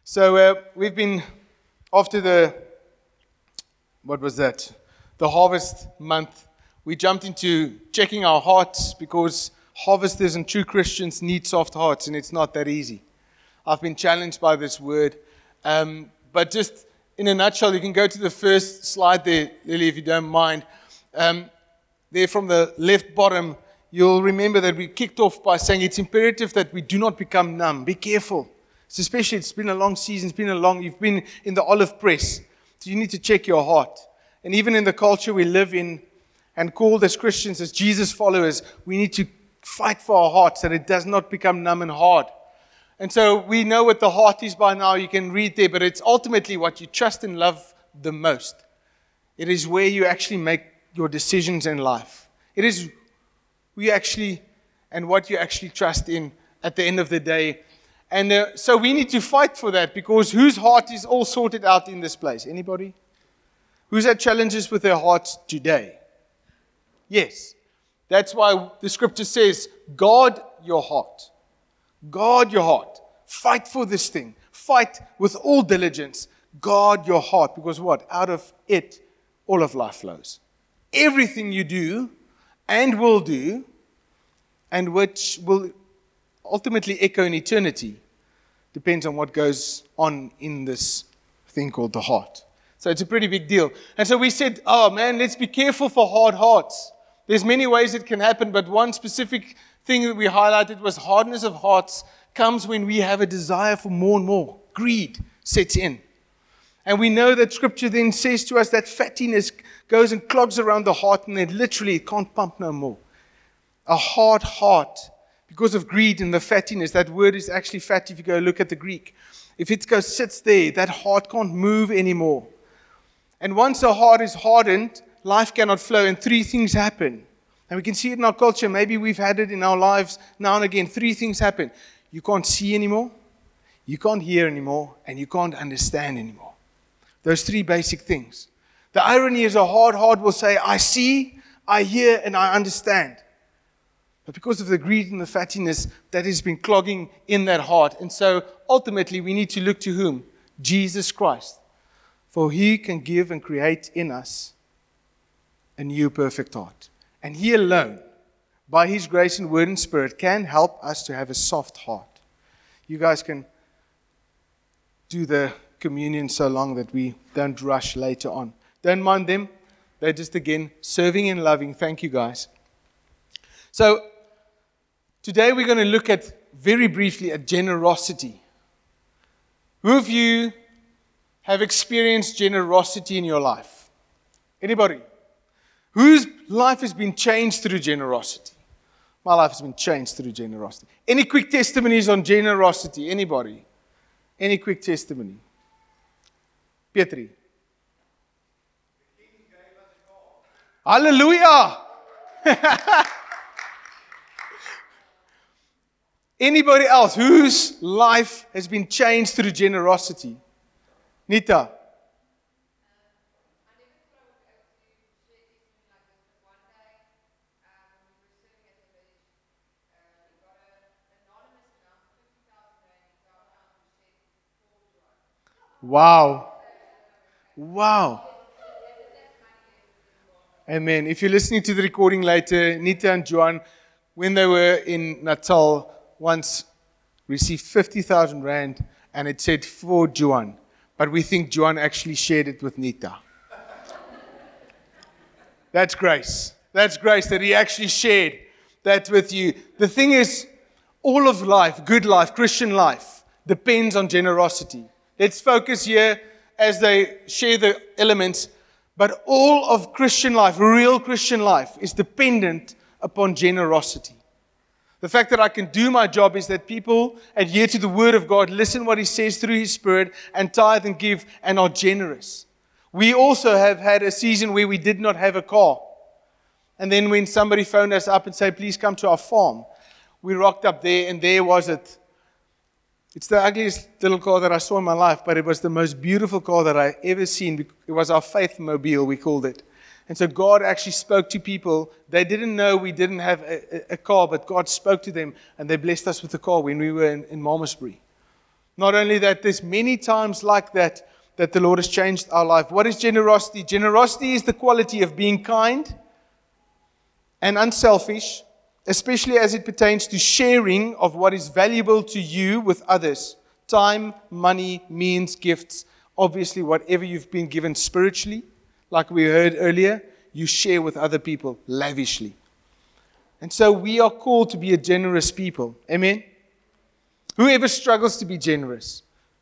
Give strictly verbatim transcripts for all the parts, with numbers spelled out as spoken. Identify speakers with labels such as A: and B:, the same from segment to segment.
A: So uh, we've been after the, what was that? The harvest month. We jumped into checking our hearts because harvesters and true Christians need soft hearts, and it's not that easy. I've been challenged by this word. Um, but just in a nutshell, you can go to the first slide there, Lily, if you don't mind. Um, there from the left bottom, you'll remember that we kicked off by saying it's imperative that we do not become numb. Be careful. It's especially, it's been a long season, it's been a long, you've been in the olive press. So you need to check your heart. And even in the culture we live in and called as Christians, as Jesus followers, we need to fight for our hearts that it does not become numb and hard. And so we know what the heart is by now. You can read there, but it's ultimately what you trust and love the most. It is where you actually make your decisions in life. It is who you actually and what you actually trust in at the end of the day. And uh, so we need to fight for that, because whose heart is all sorted out in this place? Anybody? Who's had challenges with their hearts today? Yes. That's why the scripture says, guard your heart. Guard your heart. Fight for this thing. Fight with all diligence. Guard your heart. Because what? Out of it, all of life flows. Everything you do and will do, and which will ultimately echo in eternity, depends on what goes on in this thing called the heart. So it's a pretty big deal. And so we said, oh man, let's be careful for hard hearts. There's many ways it can happen, but one specific thing that we highlighted was hardness of hearts comes when we have a desire for more and more. Greed sets in. And we know that Scripture then says to us that fattiness goes and clogs around the heart, and then literally it can't pump no more. A hard heart, because of greed and the fattiness, that word is actually fat if you go look at the Greek. If it goes sits there, that heart can't move anymore. And once a heart is hardened, life cannot flow, and three things happen. And we can see it in our culture. Maybe we've had it in our lives now and again. Three things happen. You can't see anymore, you can't hear anymore, and you can't understand anymore. Those three basic things. The irony is a hard heart will say, I see, I hear, and I understand. But because of the greed and the fattiness, that has been clogging in that heart. And so ultimately we need to look to whom? Jesus Christ. For He can give and create in us a new perfect heart. And He alone, by His grace and word and spirit, can help us to have a soft heart. You guys can do the communion so long that we don't rush later on. Don't mind them. They're just, again, serving and loving. Thank you, guys. So, today we're going to look at, very briefly, at generosity. Who of you have experienced generosity in your life? Anybody? Whose life has been changed through generosity? My life has been changed through generosity. Any quick testimonies on generosity? Anybody? Any quick testimony? Pietri. Hallelujah! Anybody else whose life has been changed through generosity? Nita. Wow. Wow. Amen. If you're listening to the recording later, Nita and Joan, when they were in Natal, once received fifty thousand rand, and it said for Joan. But we think Joan actually shared it with Nita. That's grace. That's grace that he actually shared that with you. The thing is, all of life, good life, Christian life, depends on generosity. Let's focus here as they share the elements. But all of Christian life, real Christian life, is dependent upon generosity. The fact that I can do my job is that people adhere to the Word of God, listen what He says through His Spirit, and tithe and give and are generous. We also have had a season where we did not have a car. And then when somebody phoned us up and said, please come to our farm, we rocked up there, and there was it. It's the ugliest little car that I saw in my life, but it was the most beautiful car that I ever seen. It was our faith mobile, we called it. And so God actually spoke to people. They didn't know we didn't have a, a car, but God spoke to them, and they blessed us with a car when we were in, in Malmesbury. Not only that, there's many times like that that the Lord has changed our life. What is generosity? Generosity is the quality of being kind and unselfish, especially as it pertains to sharing of what is valuable to you with others. Time, money, means, gifts. Obviously, whatever you've been given spiritually, like we heard earlier, you share with other people lavishly. And so we are called to be a generous people. Amen? Whoever struggles to be generous?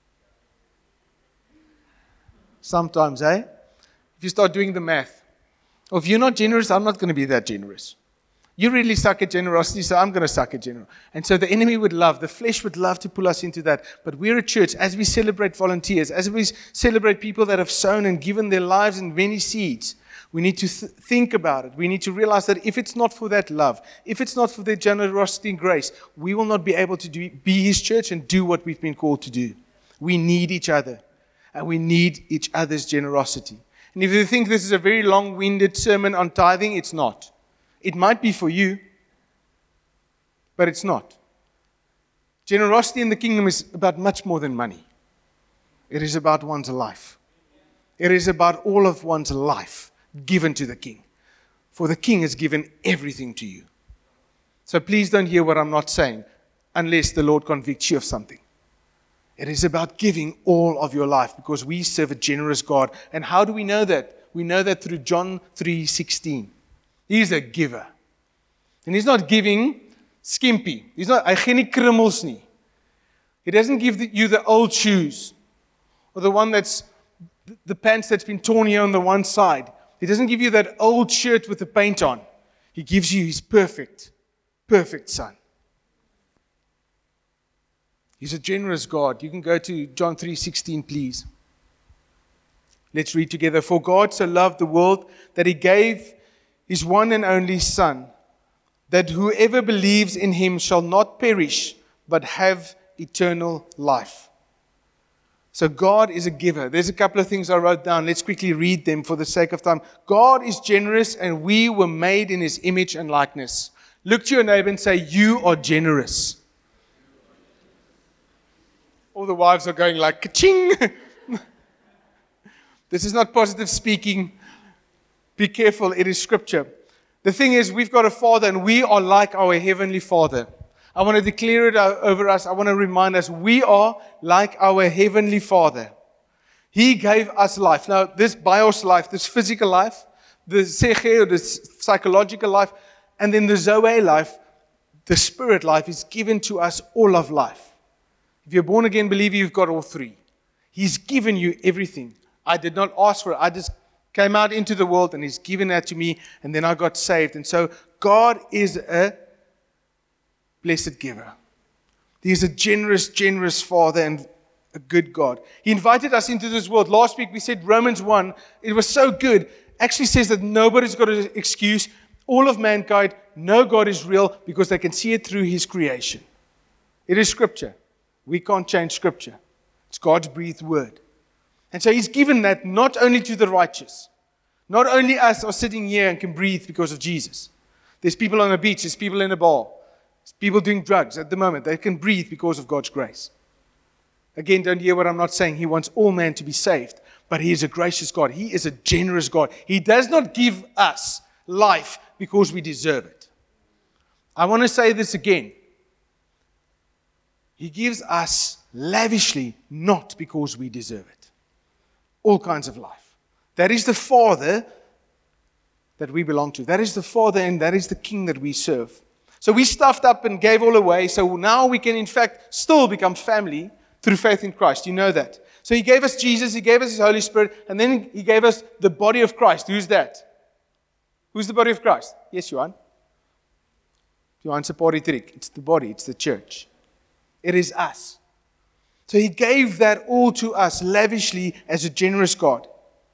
A: Sometimes, eh? If you start doing the math. Or if you're not generous, I'm not going to be that generous. You really suck at generosity, so I'm going to suck at generosity. And so the enemy would love, the flesh would love to pull us into that. But we're a church, as we celebrate volunteers, as we celebrate people that have sown and given their lives in many seeds, we need to th- think about it. We need to realize that if it's not for that love, if it's not for their generosity and grace, we will not be able to do, be His church and do what we've been called to do. We need each other, and we need each other's generosity. And if you think this is a very long-winded sermon on tithing, it's not. It might be for you, but it's not. Generosity in the kingdom is about much more than money. It is about one's life. It is about all of one's life given to the King. For the King has given everything to you. So please don't hear what I'm not saying unless the Lord convicts you of something. It is about giving all of your life because we serve a generous God. And how do we know that? We know that through John three sixteen. He's a giver. And He's not giving skimpy. He's not, hy gee nie krummels nie. He doesn't give the, you the old shoes or the one that's, the pants that's been torn here on the one side. He doesn't give you that old shirt with the paint on. He gives you His perfect, perfect Son. He's a generous God. You can go to John three sixteen, please. Let's read together. For God so loved the world that He gave His one and only Son, that whoever believes in Him shall not perish, but have eternal life. So God is a giver. There's a couple of things I wrote down. Let's quickly read them for the sake of time. God is generous, and we were made in His image and likeness. Look to your neighbor and say, you are generous. All the wives are going like, ka-ching. This is not positive speaking. Be careful, it is scripture. The thing is, we've got a Father, and we are like our Heavenly Father. I want to declare it over us. I want to remind us, we are like our Heavenly Father. He gave us life. Now, this bios life, this physical life, the seche, or the psychological life, and then the zoe life, the spirit life, is given to us all of life. If you're born again believer, you've got all three. He's given you everything. I did not ask for it. I just came out into the world, and He's given that to me, and then I got saved. And so God is a blessed giver. He is a generous, generous Father and a good God. He invited us into this world. Last week we said Romans one. It was so good. Actually says that nobody's got an excuse. All of mankind know God is real because they can see it through His creation. It is Scripture. We can't change Scripture. It's God's breathed word. And so He's given that not only to the righteous. Not only us are sitting here and can breathe because of Jesus. There's people on a beach. There's people in a bar. There's people doing drugs at the moment. They can breathe because of God's grace. Again, don't hear what I'm not saying. He wants all men to be saved. But He is a gracious God. He is a generous God. He does not give us life because we deserve it. I want to say this again. He gives us lavishly, not because we deserve it. All kinds of life. That is the Father that we belong to. That is the Father, and that is the King that we serve. So we stuffed up and gave all away. So now we can, in fact, still become family through faith in Christ. You know that. So He gave us Jesus. He gave us His Holy Spirit. And then He gave us the body of Christ. Who's that? Who's the body of Christ? Yes, Johan. Johan's a party trick. It's the body. It's the church. It is us. So He gave that all to us lavishly as a generous God.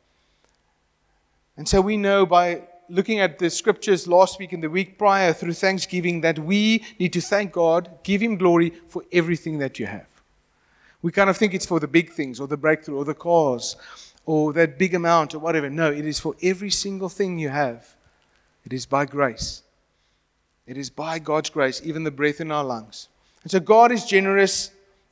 A: And so we know by looking at the scriptures last week and the week prior through Thanksgiving that we need to thank God, give Him glory for everything that you have. We kind of think it's for the big things or the breakthrough or the cars or that big amount or whatever. No, it is for every single thing you have. It is by grace. It is by God's grace, even the breath in our lungs. And so God is generous,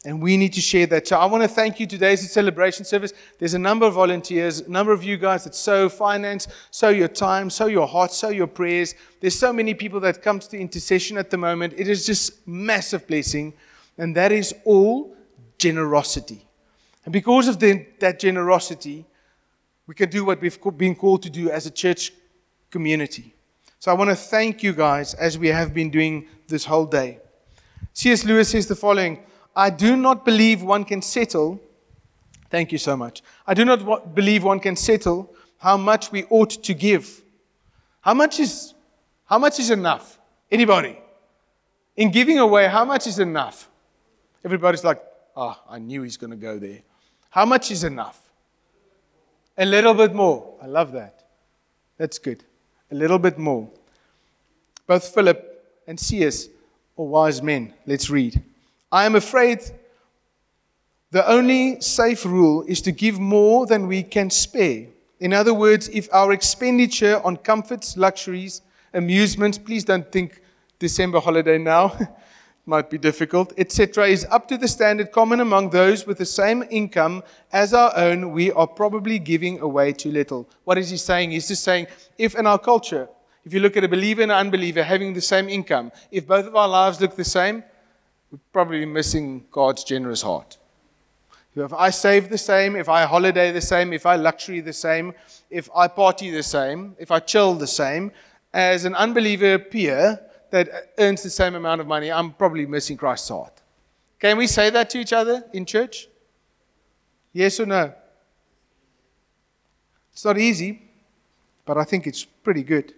A: And we need to share that. So I want to thank you. Today's a celebration service. There's a number of volunteers, a number of you guys that sow finance, sow your time, sow your heart, sow your prayers. There's so many people that come to intercession at the moment. It is just massive blessing. And that is all generosity. And because of the, that generosity, we can do what we've been called to do as a church community. So I want to thank you guys as we have been doing this whole day. C S Lewis says the following: I do not believe one can settle, thank you so much. I do not wa- believe one can settle how much we ought to give. How much is, how much is enough? Anybody? In giving away, how much is enough? Everybody's like, oh, I knew he's going to go there. How much is enough? A little bit more. I love that. That's good. A little bit more. Both Philip and C S are wise men. Let's read. I am afraid the only safe rule is to give more than we can spare. In other words, if our expenditure on comforts, luxuries, amusements, please don't think December holiday now, might be difficult, et cetera, is up to the standard common among those with the same income as our own, we are probably giving away too little. What is he saying? He's just saying, if in our culture, if you look at a believer and an unbeliever having the same income, if both of our lives look the same, we're probably missing God's generous heart. If I save the same, if I holiday the same, if I luxury the same, if I party the same, if I chill the same, as an unbeliever peer that earns the same amount of money, I'm probably missing Christ's heart. Can we say that to each other in church? Yes or no? It's not easy, but I think it's pretty good.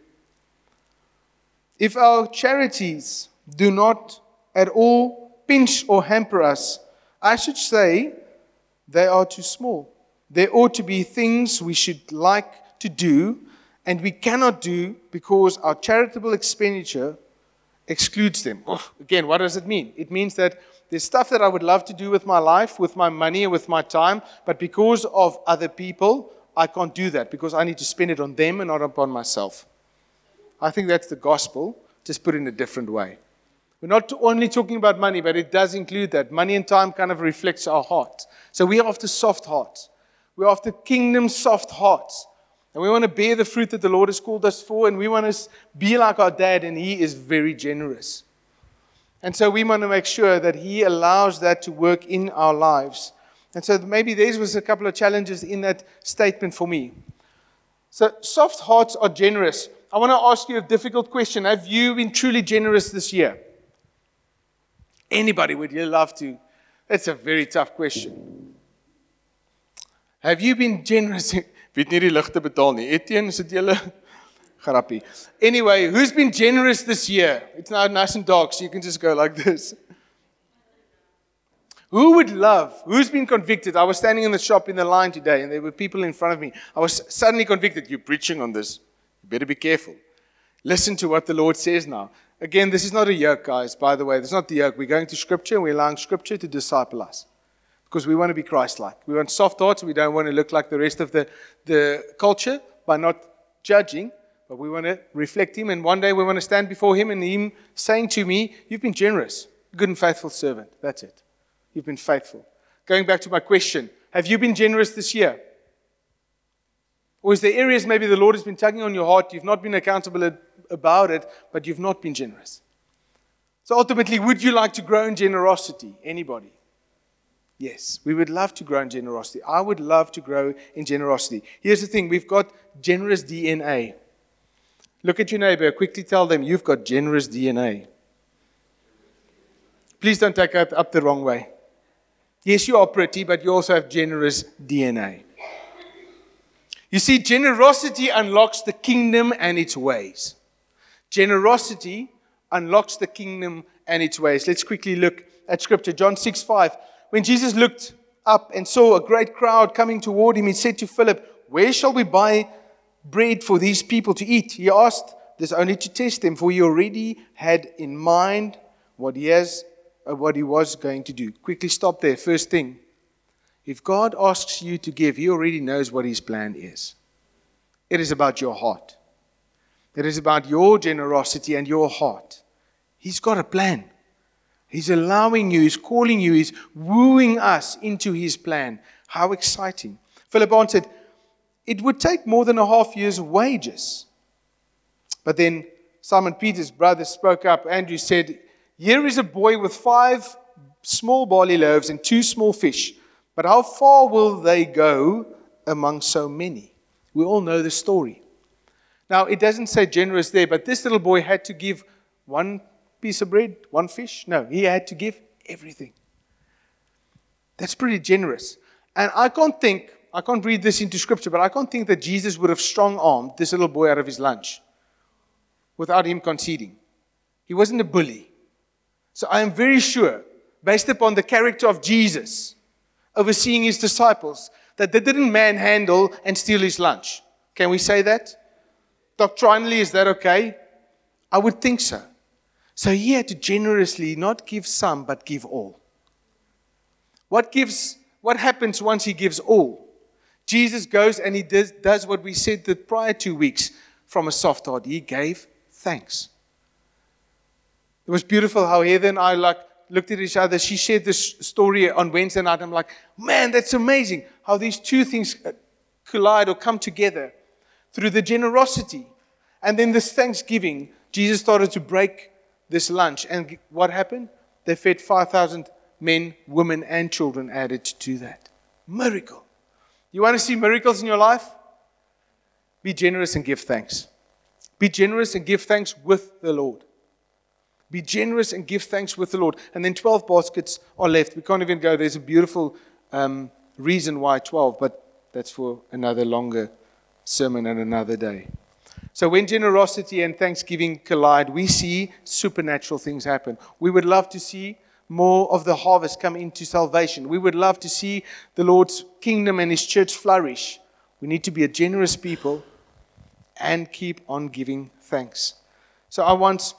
A: If our charities do not at all pinch or hamper us, I should say they are too small. There ought to be things we should like to do, and we cannot do because our charitable expenditure excludes them. Oh, again, what does it mean? It means that there's stuff that I would love to do with my life, with my money, and with my time, but because of other people, I can't do that because I need to spend it on them and not upon myself. I think that's the gospel, just put in a different way. We're not only talking about money, but it does include that. Money and time kind of reflects our heart. So we are after soft hearts. We're after kingdom soft hearts. And we want to bear the fruit that the Lord has called us for, and we want to be like our dad, and he is very generous. And so we want to make sure that he allows that to work in our lives. And so maybe there was a couple of challenges in that statement for me. So soft hearts are generous. I want to ask you a difficult question. Have you been truly generous this year? Anybody, would you love to? That's a very tough question. Have you been generous? Weet nie die ligte betaal nie. Etienne, sit julle grappie. Anyway, who's been generous this year? It's now nice and dark, so you can just go like this. Who would love, who's been convicted? I was standing in the shop in the line today, and there were people in front of me. I was suddenly convicted. You're preaching on this. You better be careful. Listen to what the Lord says now. Again, this is not a yoke, guys, by the way. This is not the yoke. We're going to Scripture, and we're allowing Scripture to disciple us. Because we want to be Christ-like. We want soft hearts. We don't want to look like the rest of the, the culture by not judging, but we want to reflect Him. And one day we want to stand before Him and Him saying to me, you've been generous, good and faithful servant. That's it. You've been faithful. Going back to my question, have you been generous this year? Or is there areas maybe the Lord has been tugging on your heart, you've not been accountable about it, but you've not been generous? So ultimately, would you like to grow in generosity? Anybody? Yes, we would love to grow in generosity. I would love to grow in generosity. Here's the thing, we've got generous D N A. Look at your neighbor, quickly tell them, you've got generous D N A. Please don't take it up the wrong way. Yes, you are pretty, but you also have generous D N A. You see, generosity unlocks the kingdom and its ways. Generosity unlocks the kingdom and its ways. Let's quickly look at Scripture. John six five. When Jesus looked up and saw a great crowd coming toward him, he said to Philip, where shall we buy bread for these people to eat? He asked this only to test them, for he already had in mind what he has, uh, what he was going to do. Quickly stop there. First thing, if God asks you to give, He already knows what His plan is. It is about your heart. It is about your generosity and your heart. He's got a plan. He's allowing you, He's calling you, He's wooing us into His plan. How exciting. Philip answered, it would take more than a half year's wages. But then Simon Peter's brother spoke up. Andrew said, here is a boy with five small barley loaves and two small fish. But how far will they go among so many? We all know the story. Now, it doesn't say generous there, but this little boy had to give one piece of bread, one fish. No, he had to give everything. That's pretty generous. And I can't think, I can't read this into Scripture, but I can't think that Jesus would have strong-armed this little boy out of his lunch without him conceding. He wasn't a bully. So I am very sure, based upon the character of Jesus, overseeing His disciples, that they didn't manhandle and steal His lunch. Can we say that? Doctrinally, is that okay? I would think so. So He had to generously not give some, but give all. What gives? What happens once He gives all? Jesus goes and He does, does what we said the prior two weeks from a soft heart. He gave thanks. It was beautiful how Heather and I like looked at each other. She shared this story on Wednesday night. I'm like, man, that's amazing how these two things collide or come together through the generosity. And then this thanksgiving, Jesus started to break this lunch. And what happened? They fed five thousand men, women, and children added to that. Miracle. You want to see miracles in your life? Be generous and give thanks. Be generous and give thanks with the Lord. Be generous and give thanks with the Lord. And then twelve baskets are left. We can't even go. There's a beautiful um, reason why twelve, but that's for another longer sermon and another day. So when generosity and thanksgiving collide, we see supernatural things happen. We would love to see more of the harvest come into salvation. We would love to see the Lord's kingdom and His church flourish. We need to be a generous people and keep on giving thanks. So I want...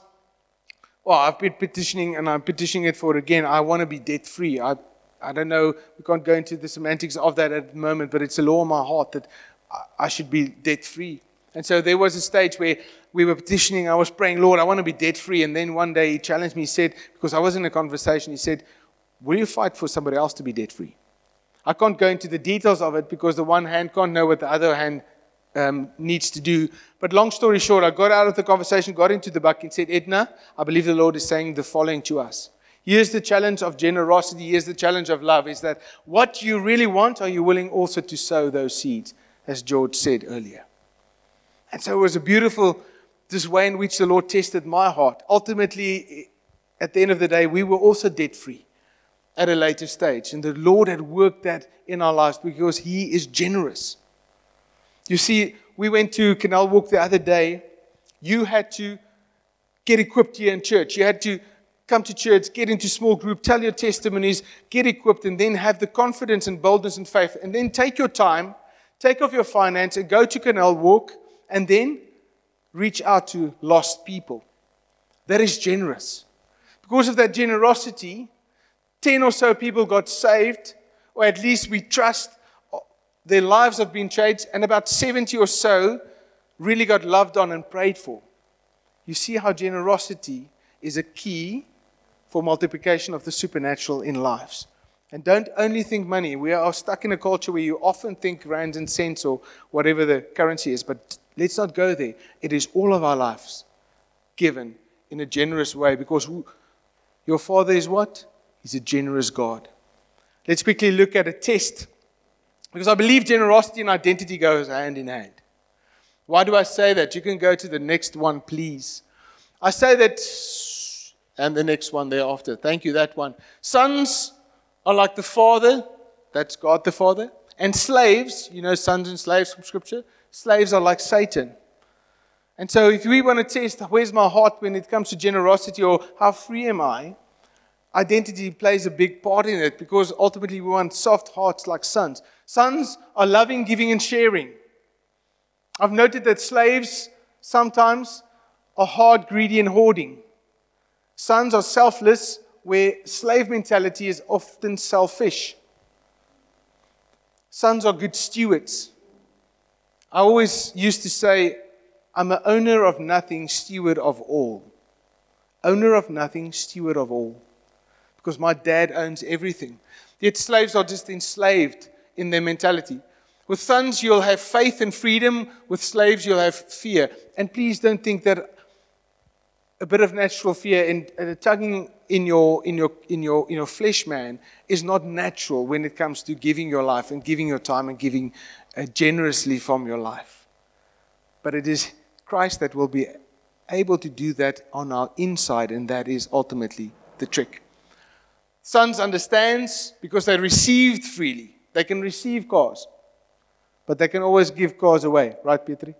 A: Well, I've been petitioning, and I'm petitioning it for it again. I want to be debt-free. I I don't know, we can't go into the semantics of that at the moment, but it's a law in my heart that I should be debt-free. And so there was a stage where we were petitioning, I was praying, Lord, I want to be debt-free. And then one day He challenged me, He said, because I was in a conversation, He said, will you fight for somebody else to be debt-free? I can't go into the details of it because the one hand can't know what the other hand Um, needs to do. But long story short, I got out of the conversation, got into the bucket and said, Edna, I believe the Lord is saying the following to us. Here's the challenge of generosity. Here's the challenge of love, is that what you really want, are you willing also to sow those seeds, as George said earlier. And so it was a beautiful, this way in which the Lord tested my heart. Ultimately, at the end of the day, we were also debt-free at a later stage. And the Lord had worked that in our lives because He is generous. You see, we went to Canal Walk the other day. You had to get equipped here in church. You had to come to church, get into small group, tell your testimonies, get equipped, and then have the confidence and boldness and faith. And then take your time, take off your finance, and go to Canal Walk, and then reach out to lost people. That is generous. Because of that generosity, ten or so people got saved, or at least we trust their lives have been changed, and about seventy or so really got loved on and prayed for. You see how generosity is a key for multiplication of the supernatural in lives. And don't only think money. We are stuck in a culture where you often think rands and cents or whatever the currency is, but let's not go there. It is all of our lives given in a generous way, because your Father is what? He's a generous God. Let's quickly look at a test. Because I believe generosity and identity goes hand in hand. Why do I say that? You can go to the next one, please. I say that, and the next one thereafter. Thank you, that one. Sons are like the Father, that's God the Father. And slaves, you know sons and slaves from Scripture, slaves are like Satan. And so if we want to test where's my heart when it comes to generosity, or how free am I, identity plays a big part in it, because ultimately we want soft hearts like sons. Sons are loving, giving, and sharing. I've noted that slaves sometimes are hard, greedy, and hoarding. Sons are selfless, where slave mentality is often selfish. Sons are good stewards. I always used to say, I'm an owner of nothing, steward of all. Owner of nothing, steward of all. because my dad owns everything. Yet slaves are just enslaved in their mentality. With sons, you'll have faith and freedom. With slaves, you'll have fear. And please don't think that a bit of natural fear and uh, tugging in your in your in your in your flesh man is not natural when it comes to giving your life and giving your time and giving uh, generously from your life. But it is Christ that will be able to do that on our inside, and that is ultimately the trick. Sons understands because they received freely. They can receive cars, but they can always give cars away, right, Petri?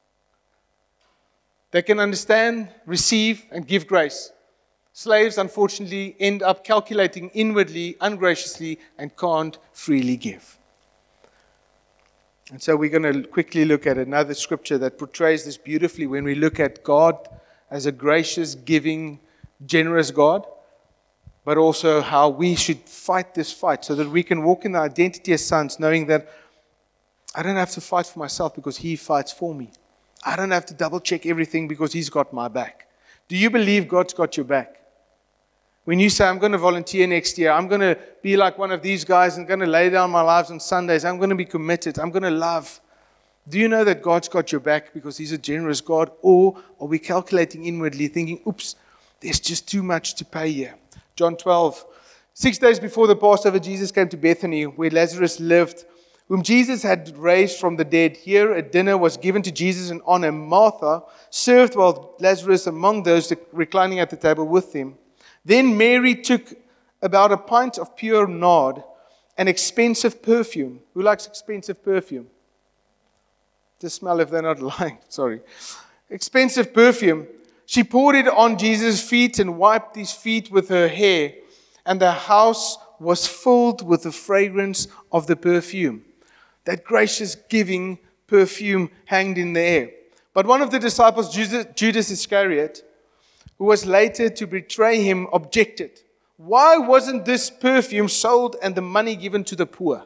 A: They can understand, receive, and give grace. Slaves, unfortunately, end up calculating inwardly, ungraciously, and can't freely give. And so we're going to quickly look at another scripture that portrays this beautifully when we look at God as a gracious, giving, generous God, but also how we should fight this fight so that we can walk in the identity as sons, knowing that I don't have to fight for myself because He fights for me. I don't have to double check everything because He's got my back. Do you believe God's got your back? When you say, I'm going to volunteer next year, I'm going to be like one of these guys and going to lay down my lives on Sundays, I'm going to be committed, I'm going to love. Do you know that God's got your back because He's a generous God? Or are we calculating inwardly, thinking, oops, there's just too much to pay here? John twelve. Six days before the Passover, Jesus came to Bethany, where Lazarus lived, whom Jesus had raised from the dead. Here a dinner was given to Jesus in honor. Martha served while Lazarus among those reclining at the table with him. Then Mary took about a pint of pure nard, an expensive perfume. Who likes expensive perfume? Just smell if they're not lying. Sorry. Expensive perfume. She poured it on Jesus' feet and wiped His feet with her hair. And the house was filled with the fragrance of the perfume. That gracious giving perfume hanged in the air. But one of the disciples, Judas Iscariot, who was later to betray Him, objected. Why wasn't this perfume sold and the money given to the poor?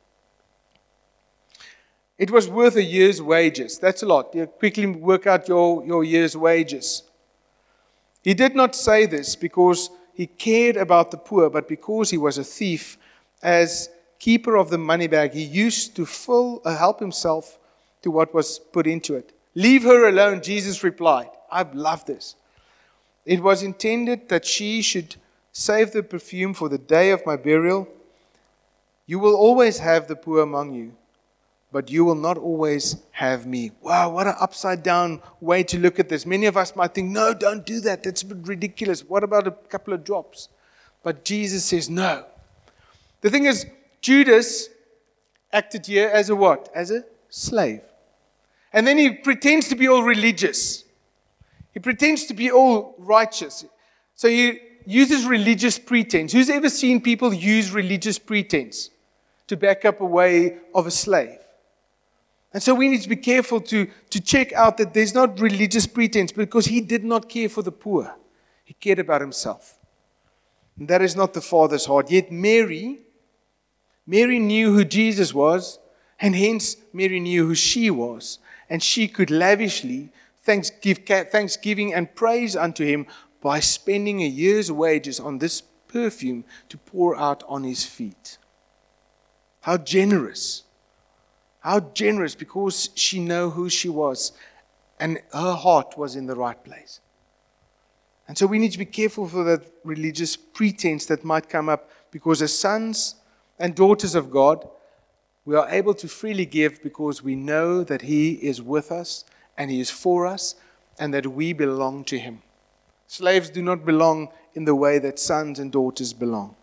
A: It was worth a year's wages. That's a lot. You quickly work out your, your year's wages. He did not say this because He cared about the poor, but because He was a thief. As keeper of the money bag, He used to fill, uh, help Himself to what was put into it. Leave her alone, Jesus replied. I love this. It was intended that she should save the perfume for the day of my burial. You will always have the poor among you, but you will not always have me. Wow, what an upside down way to look at this. Many of us might think, no, don't do that. That's ridiculous. What about a couple of drops? But Jesus says no. The thing is, Judas acted here as a what? As a slave. And then he pretends to be all religious. He pretends to be all righteous. So he uses religious pretense. Who's ever seen people use religious pretense to back up a way of a slave? And so we need to be careful to, to check out that there's not religious pretense, because he did not care for the poor. He cared about himself. And that is not the Father's heart. Yet Mary, Mary knew who Jesus was, and hence Mary knew who she was. And she could lavishly thanks, give thanksgiving and praise unto Him by spending a year's wages on this perfume to pour out on His feet. How generous. How generous, because she knew who she was and her heart was in the right place. And so we need to be careful for that religious pretense that might come up, because as sons and daughters of God, we are able to freely give because we know that He is with us and He is for us and that we belong to Him. Slaves do not belong in the way that sons and daughters belong.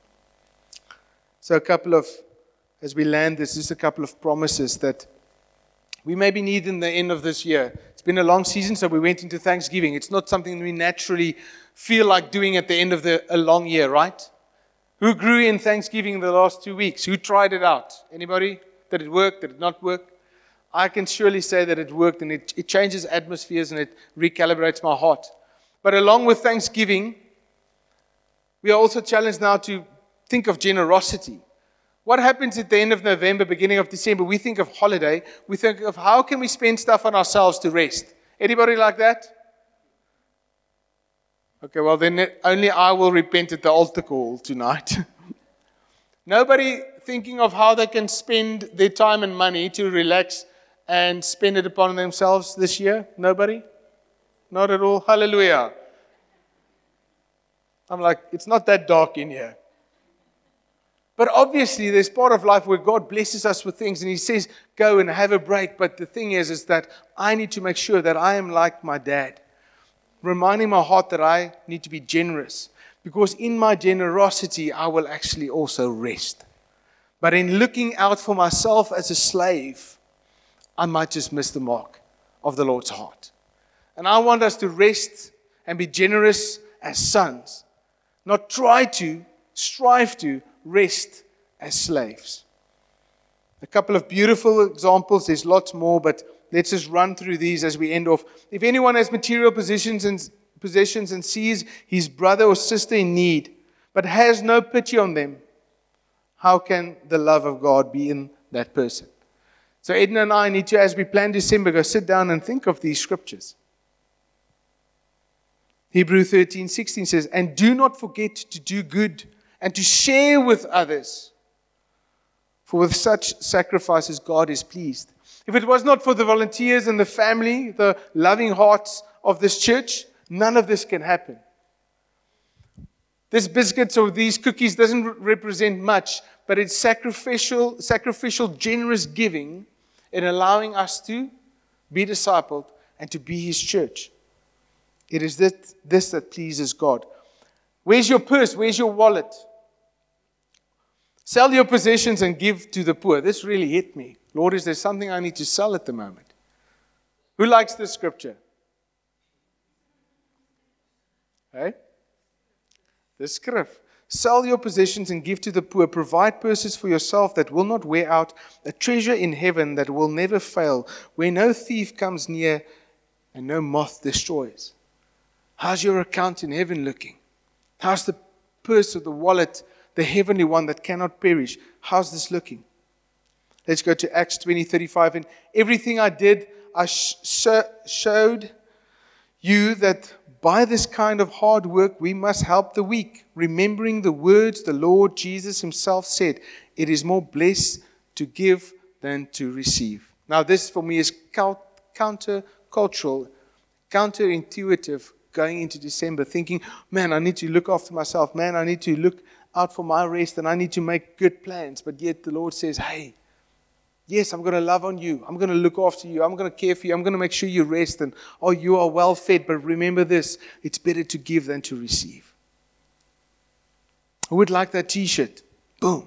A: So a couple of, as we land this, just a couple of promises that we maybe need in the end of this year. It's been a long season, so we went into Thanksgiving. It's not something we naturally feel like doing at the end of the, a long year, right? Who grew in Thanksgiving in the last two weeks? Who tried it out? Anybody? Did it work? Did it not work? I can surely say that it worked, and it, it changes atmospheres and it recalibrates my heart. But along with Thanksgiving, we are also challenged now to think of generosity. What happens at the end of November, beginning of December? We think of holiday. We think of how can we spend stuff on ourselves to rest. Anybody like that? Okay, well then only I will repent at the altar call tonight. Nobody thinking of how they can spend their time and money to relax and spend it upon themselves this year? Nobody? Not at all? Hallelujah. I'm like, it's not that dark in here. But obviously, there's part of life where God blesses us with things and He says, go and have a break. But the thing is, is that I need to make sure that I am like my dad. Reminding my heart that I need to be generous. Because in my generosity, I will actually also rest. But in looking out for myself as a slave, I might just miss the mark of the Lord's heart. And I want us to rest and be generous as sons. Not try to, strive to, rest as slaves. A couple of beautiful examples. There's lots more, but let's just run through these as we end off. If anyone has material possessions and possessions and sees his brother or sister in need, but has no pity on them, how can the love of God be in that person? So Edna and I need to, as we plan December, go sit down and think of these scriptures. Hebrews thirteen sixteen says, and do not forget to do good and to share with others. For with such sacrifices, God is pleased. If it was not for the volunteers and the family, the loving hearts of this church, none of this can happen. This biscuits or these cookies doesn't represent much, but it's sacrificial, sacrificial, generous giving in allowing us to be discipled and to be His church. It is this, this that pleases God. Where's your purse? Where's your wallet? Sell your possessions and give to the poor. This really hit me. Lord, is there something I need to sell at the moment? Who likes this scripture? Hey? The script. Sell your possessions and give to the poor. Provide purses for yourself that will not wear out, a treasure in heaven that will never fail, where no thief comes near and no moth destroys. How's your account in heaven looking? How's the purse or the wallet, the heavenly one that cannot perish? How's this looking? Let's go to Acts twenty thirty-five. And everything I did, I sh- sh- showed you that by this kind of hard work, we must help the weak, remembering the words the Lord Jesus Himself said, it is more blessed to give than to receive. Now, this for me is counter-cultural, counterintuitive, going into December, thinking, man, I need to look after myself. Man, I need to look out for my rest, and I need to make good plans. But yet the Lord says, hey, yes, I'm going to love on you. I'm going to look after you. I'm going to care for you. I'm going to make sure you rest and, oh, you are well fed. But remember this, it's better to give than to receive. Who would like that t-shirt? Boom.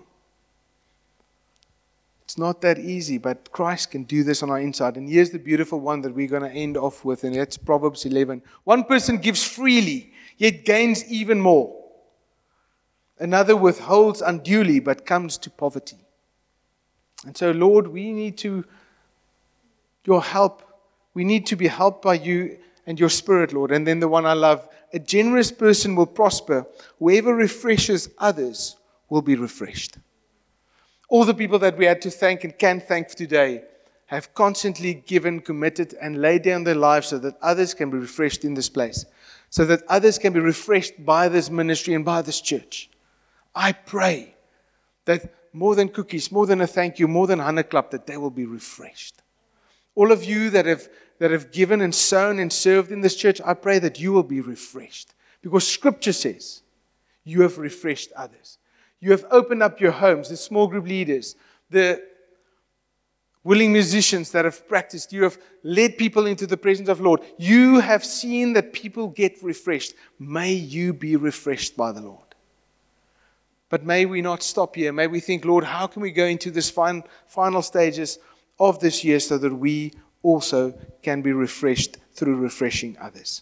A: It's not that easy, but Christ can do this on our inside. And here's the beautiful one that we're going to end off with, and that's Proverbs eleven. One person gives freely, yet gains even more. Another withholds unduly, but comes to poverty. And so, Lord, we need to, your help, we need to be helped by you and your Spirit, Lord. And then the one I love, a generous person will prosper. Whoever refreshes others will be refreshed. All the people that we had to thank and can thank today have constantly given, committed, and laid down their lives so that others can be refreshed in this place. So that others can be refreshed by this ministry and by this church. I pray that more than cookies, more than a thank you, more than Hannah Club, that they will be refreshed. All of you that have that have given and sown and served in this church, I pray that you will be refreshed. Because Scripture says, you have refreshed others. You have opened up your homes, the small group leaders, the willing musicians that have practiced. You have led people into the presence of the Lord. You have seen that people get refreshed. May you be refreshed by the Lord. But may we not stop here. May we think, Lord, how can we go into this fin- final stages of this year so that we also can be refreshed through refreshing others?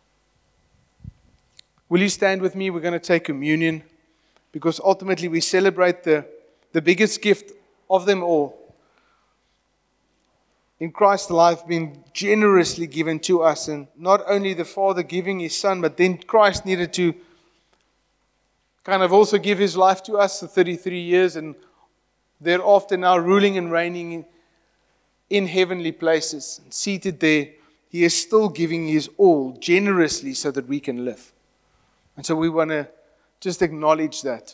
A: Will you stand with me? We're going to take communion because ultimately we celebrate the, the biggest gift of them all. In Christ's life being generously given to us, and not only the Father giving His Son, but then Christ needed to kind of also give His life to us for thirty-three years, and thereafter now ruling and reigning in, in heavenly places. And seated there, He is still giving His all generously so that we can live. And so we want to just acknowledge that.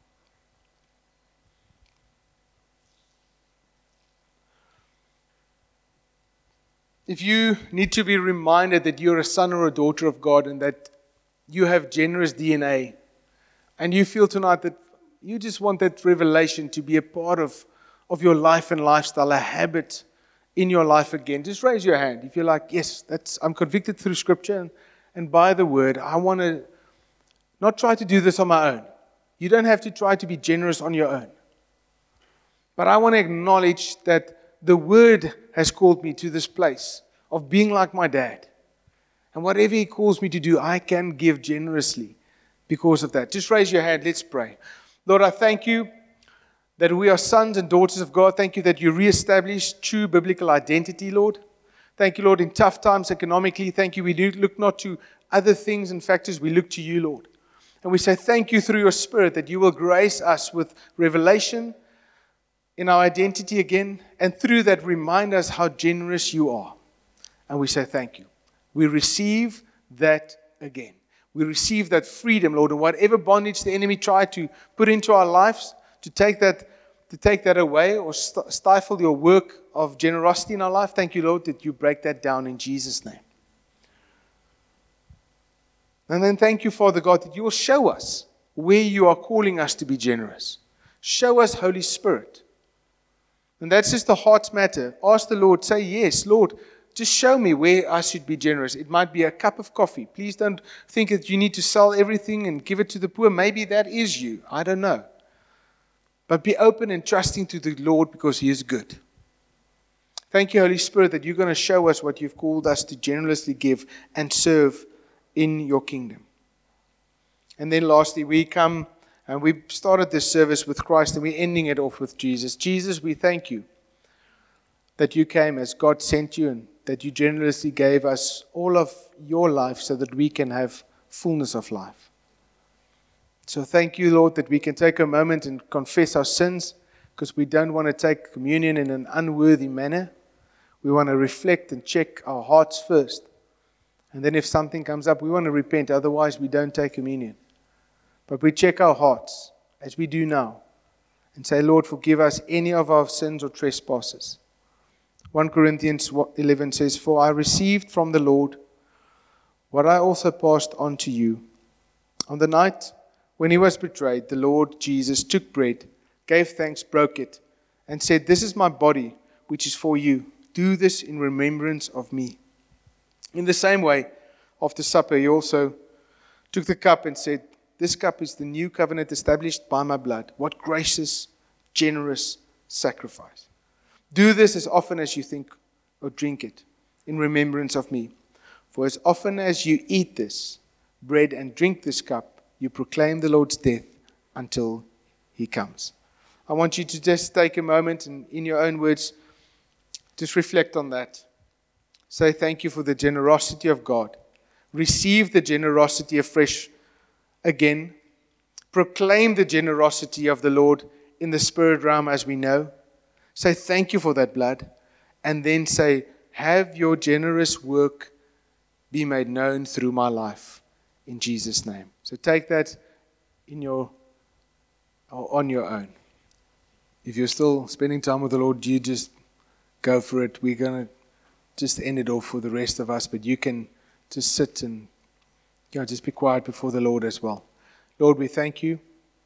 A: If you need to be reminded that you're a son or a daughter of God and that you have generous D N A, and you feel tonight that you just want that revelation to be a part of, of your life and lifestyle, a habit in your life again, just raise your hand. If you're like, yes, that's I'm convicted through Scripture and, and by the Word, I want to not try to do this on my own. You don't have to try to be generous on your own. But I want to acknowledge that the Word has called me to this place of being like my dad. And whatever He calls me to do, I can give generously because of that. Just raise your hand. Let's pray. Lord, I thank You that we are sons and daughters of God. Thank You that You reestablish true biblical identity, Lord. Thank You, Lord, in tough times economically. Thank You, we do look not to other things and factors. We look to You, Lord. And we say thank You through Your Spirit that You will grace us with revelation in our identity again, and through that remind us how generous You are. And we say thank You. We receive that again. We receive that freedom, Lord, and whatever bondage the enemy tried to put into our lives, to take that, to take that away or st- stifle Your work of generosity in our life, thank You, Lord, that You break that down in Jesus' name. And then thank You, Father God, that You will show us where You are calling us to be generous. Show us, Holy Spirit. And that's just the heart's matter. Ask the Lord, say, yes, Lord, just show me where I should be generous. It might be a cup of coffee. Please don't think that you need to sell everything and give it to the poor. Maybe that is you. I don't know. But be open and trusting to the Lord because He is good. Thank You, Holy Spirit, that You're going to show us what You've called us to generously give and serve in Your kingdom. And then lastly, we come and we started this service with Christ and we're ending it off with Jesus. Jesus, we thank You that You came as God sent You and that You generously gave us all of Your life so that we can have fullness of life. So thank You, Lord, that we can take a moment and confess our sins because we don't want to take communion in an unworthy manner. We want to reflect and check our hearts first. And then if something comes up, we want to repent. Otherwise, we don't take communion. But we check our hearts, as we do now, and say, Lord, forgive us any of our sins or trespasses. First Corinthians eleven says, For I received from the Lord what I also passed on to you. On the night when He was betrayed, the Lord Jesus took bread, gave thanks, broke it, and said, This is my body, which is for you. Do this in remembrance of me. In the same way, after supper, He also took the cup and said, This cup is the new covenant established by my blood. What gracious, generous sacrifice. Do this as often as you think or drink it in remembrance of me. For as often as you eat this bread and drink this cup, you proclaim the Lord's death until He comes. I want you to just take a moment and in your own words, just reflect on that. Say thank You for the generosity of God. Receive the generosity afresh again. Proclaim the generosity of the Lord in the spirit realm as we know. Say thank You for that blood. And then say, have Your generous work be made known through my life in Jesus' name. So take that in your or on your own. If you're still spending time with the Lord, you just go for it. We're going to just end it off for the rest of us, but you can just sit and you know, just be quiet before the Lord as well. Lord, we thank You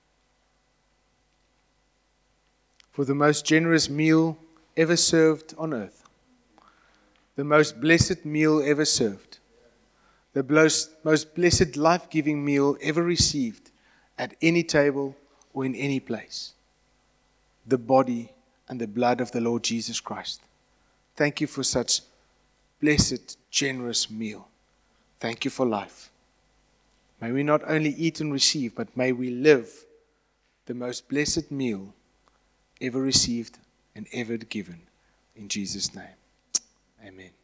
A: for the most generous meal ever served on earth, the most blessed meal ever served, the most, most blessed life-giving meal ever received at any table or in any place, the body and the blood of the Lord Jesus Christ. Thank You for such blessed, generous meal. Thank You for life. May we not only eat and receive, but may we live the most blessed meal ever received and ever given. In Jesus' name, amen.